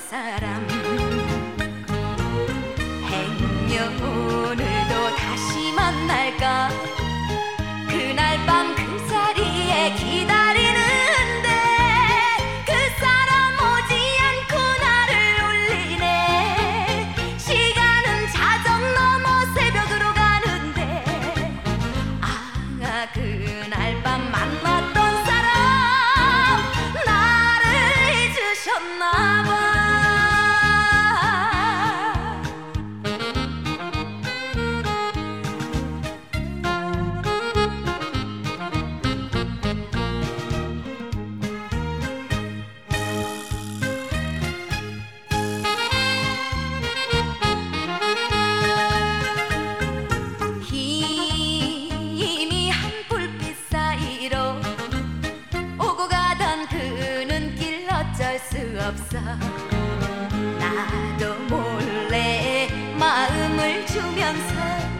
사람 행여 오늘도 다시 만날까 그날 밤 그 자리에 기다리는데 그 사람 오지 않고 나를 울리네 시간은 자정 넘어 새벽으로 가는데 아 그날 밤 만났던 사람 나를 잊으셨나 봐 없어 나도 몰래 마음을 주면서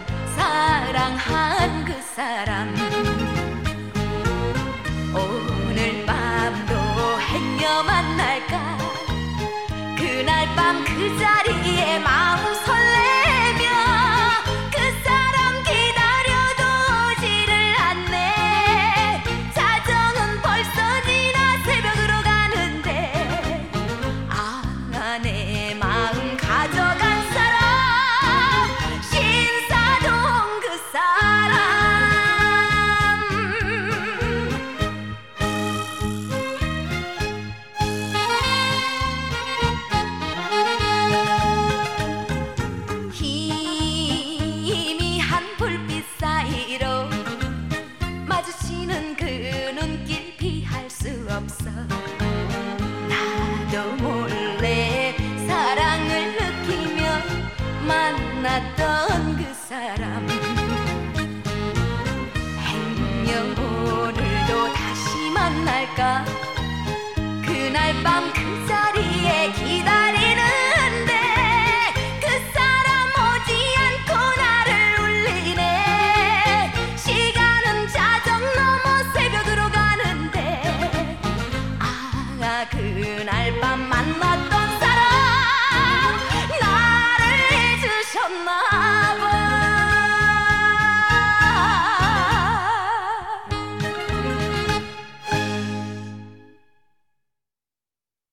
사랑한 그 사람 오늘 밤도 행여 만날까 그날 밤 그 자리에 마음 설레며 그 사람 기다려도 오지를 않네 자정은 벌써 지나 새벽으로 가는데 내 마음 가져간 사람 신사동 그 사람 희미한 불빛 사이로 마주치는 그 눈길 피할 수 없어 나도 몰래 사랑을 느끼며 만났던 그 사람 행여 오늘도 다시 만날까 그날 밤 그 자리에 기다리는데 그 사람 오지 않고 나를 울리네 시간은 자정 넘어 새벽으로 가는데 아 그날 밤 만났던